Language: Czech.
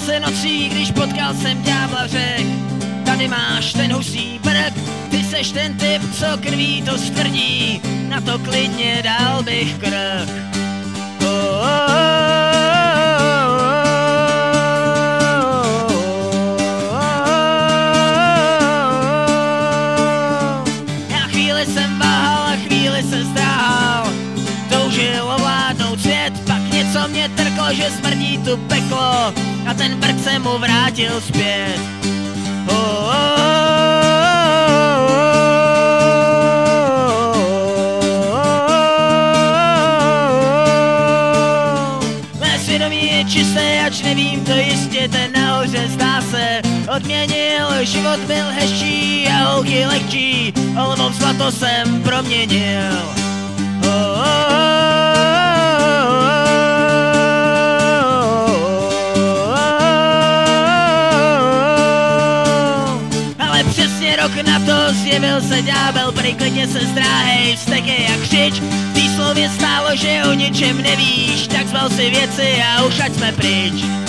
se nocí, když potkal jsem ďábla, řek: tady máš ten husí brk, ty seš ten typ, co krví to stvrdí, na to klidně dal bych krk. Já chvíli jsem váhal a chvíli se zdráhal, toužil ovládnout svět, pak něco mě trklo, že smrdí tu peklo, a ten brk se mu vrátil zpět. Mé svědomí je čisté, ač nevím to jistě, ten nahoře zdá se odměnil, život byl hezčí a holky lehčí, olmo v zlato jsem proměnil. Přesně rok na to zjevil se ďábel, prý klidně se zdráhej, vztek je jak křič. V té slově stálo, že o ničem nevíš, tak zbal si věci a už ať jsme pryč.